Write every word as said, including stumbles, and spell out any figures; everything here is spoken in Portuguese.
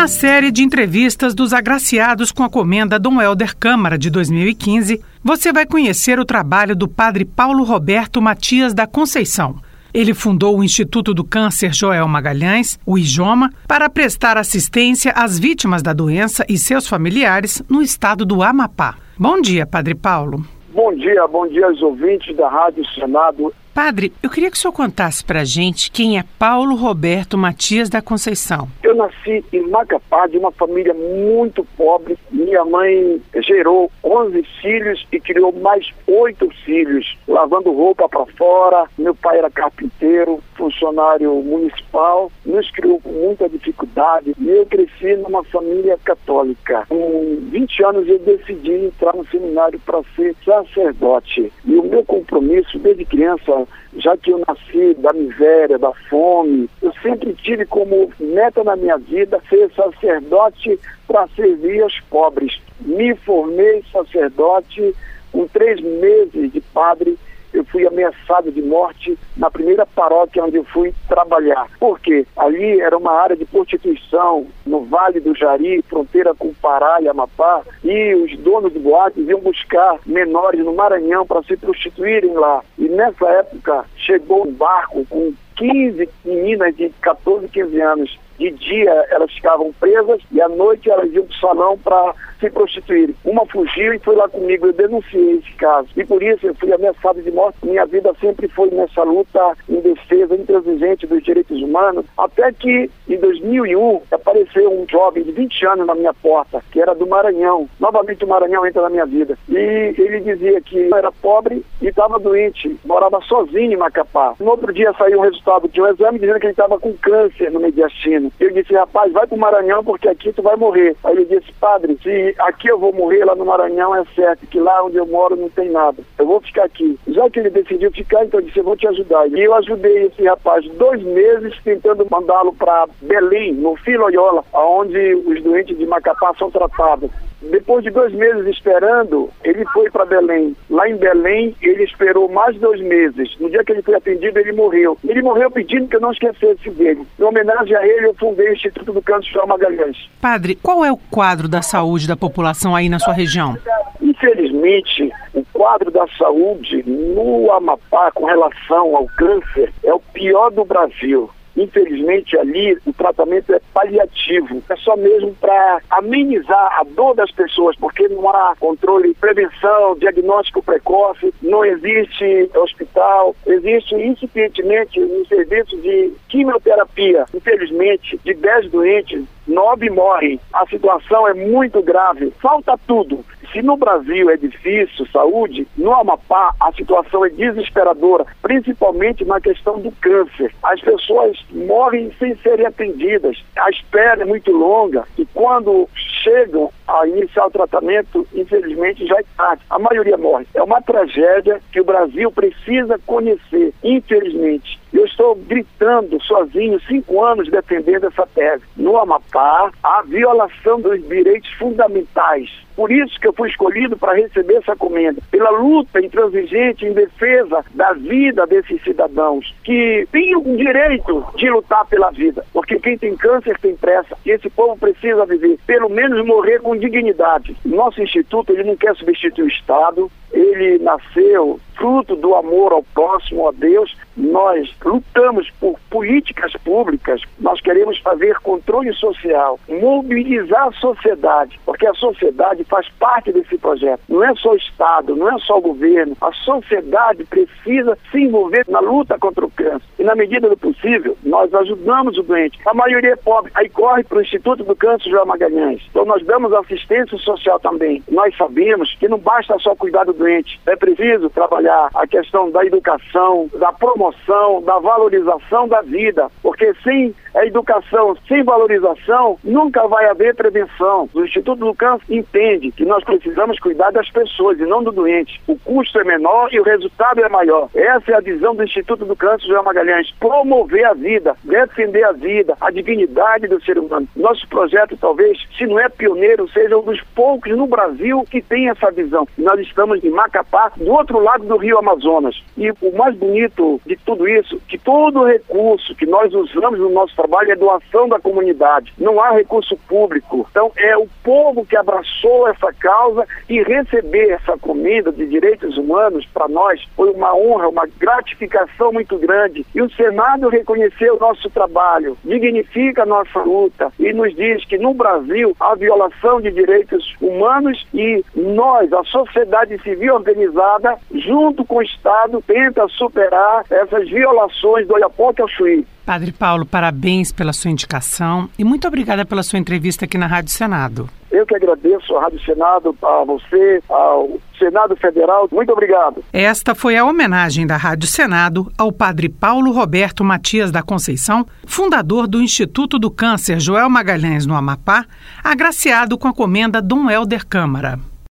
Numa série de entrevistas dos agraciados com a Comenda Dom Helder Câmara de dois mil e quinze, você vai conhecer o trabalho do padre Paulo Roberto Matias da Conceição. Ele fundou o Instituto do Câncer Joel Magalhães, o IJOMA, para prestar assistência às vítimas da doença e seus familiares no estado do Amapá. Bom dia, padre Paulo. Bom dia, bom dia aos ouvintes da Rádio Senado. Padre, eu queria que o senhor contasse pra gente quem é Paulo Roberto Matias da Conceição. Eu nasci em Macapá, de uma família muito pobre. Minha mãe gerou onze filhos e criou mais oito filhos, lavando roupa para fora. Meu pai era carpinteiro, funcionário municipal, nos criou com muita dificuldade. E eu cresci numa família católica. Com vinte anos eu decidi entrar no seminário para ser sacerdote. E o meu compromisso desde criança, já que eu nasci da miséria, da fome, eu sempre tive como meta na minha vida ser sacerdote para servir aos pobres. Me formei sacerdote, com três meses de padre, eu fui ameaçado de morte na primeira paróquia onde eu fui trabalhar. Por quê? Ali era uma área de prostituição, no Vale do Jari, fronteira com Pará e Amapá, e os donos de boates iam buscar menores no Maranhão para se prostituírem lá. E nessa época chegou um barco com quinze meninas de catorze, quinze anos. De dia elas ficavam presas e à noite elas iam para o salão para se prostituir. Uma fugiu e foi lá comigo. Eu denunciei esse caso. E por isso eu fui ameaçado de morte. Minha vida sempre foi nessa luta em defesa intransigente dos direitos humanos. Até que em dois mil e um apareceu um jovem de vinte anos na minha porta, que era do Maranhão. Novamente o Maranhão entra na minha vida. E ele dizia que era pobre e estava doente. Morava sozinho em Macapá. No outro dia saiu o resultado de um exame dizendo que ele estava com câncer no mediastino. Eu disse, rapaz, vai pro Maranhão porque aqui tu vai morrer. Aí ele disse, padre, se aqui eu vou morrer, lá no Maranhão é certo, que lá onde eu moro não tem nada. Eu vou ficar aqui. Já que ele decidiu ficar, então eu disse, eu vou te ajudar. E eu ajudei esse rapaz dois meses tentando mandá-lo para Belém, no Filoiola, onde os doentes de Macapá são tratados. Depois de dois meses esperando, ele foi para Belém. Lá em Belém, ele esperou mais dois meses. No dia que ele foi atendido, ele morreu. Ele morreu pedindo que eu não esquecesse dele. Em homenagem a ele, eu fundei o Instituto do Câncer Joel Magalhães. Padre, qual é o quadro da saúde da população aí na sua região? Infelizmente, o quadro da saúde no Amapá com relação ao câncer é o pior do Brasil. Infelizmente, ali, o tratamento é paliativo. É só mesmo para amenizar a dor das pessoas, porque não há controle, prevenção, diagnóstico precoce, não existe hospital, existe incipientemente um serviço de quimioterapia. Infelizmente, de dez doentes, nove morrem. A situação é muito grave. Falta tudo. Se no Brasil é difícil saúde, no Amapá a situação é desesperadora, principalmente na questão do câncer. As pessoas morrem sem serem atendidas. A espera é muito longa e quando chegam a iniciar o tratamento, infelizmente já é tarde. A maioria morre. É uma tragédia que o Brasil precisa conhecer, infelizmente. Eu estou gritando sozinho, cinco anos defendendo essa tese. No Amapá, há violação dos direitos fundamentais. Por isso que eu fui escolhido para receber essa comenda. Pela luta intransigente em defesa da vida desses cidadãos que têm o direito de lutar pela vida. Porque quem tem câncer tem pressa. E esse povo precisa viver, pelo menos morrer com dignidade. Nosso instituto, ele não quer substituir o Estado. Ele nasceu fruto do amor ao próximo, a Deus. Nós lutamos por políticas públicas, nós queremos fazer controle social, mobilizar a sociedade, porque a sociedade faz parte desse projeto. Não é só o Estado, não é só o governo, a sociedade precisa se envolver na luta contra o câncer. E na medida do possível, nós ajudamos o doente. A maioria é pobre, aí corre para o Instituto do Câncer Joel Magalhães. Então nós damos assistência social também. Nós sabemos que não basta só cuidar do doente, é preciso trabalhar a questão da educação, da promoção, da valorização da vida, porque sem a educação, sem valorização, nunca vai haver prevenção. O Instituto do Câncer entende que nós precisamos cuidar das pessoas e não do doente. O custo é menor e o resultado é maior. Essa é a visão do Instituto do Câncer Joel Magalhães, promover a vida, defender a vida, a dignidade do ser humano. Nosso projeto, talvez, se não é pioneiro, seja um dos poucos no Brasil que tem essa visão. Nós estamos em Macapá, do outro lado do do Rio Amazonas. E o mais bonito de tudo isso, que todo recurso que nós usamos no nosso trabalho é doação da comunidade. Não há recurso público. Então é o povo que abraçou essa causa, e receber essa comenda de direitos humanos para nós foi uma honra, uma gratificação muito grande. E o Senado reconheceu o nosso trabalho, dignifica a nossa luta e nos diz que no Brasil há violação de direitos humanos e nós, a sociedade civil organizada, junto com o Estado, tenta superar essas violações do Oiapoque ao Chuí. Padre Paulo, parabéns pela sua indicação e muito obrigada pela sua entrevista aqui na Rádio Senado. Eu que agradeço à Rádio Senado, a você, ao Senado Federal. Muito obrigado. Esta foi a homenagem da Rádio Senado ao Padre Paulo Roberto Matias da Conceição, fundador do Instituto do Câncer Joel Magalhães no Amapá, agraciado com a comenda Dom Helder Câmara.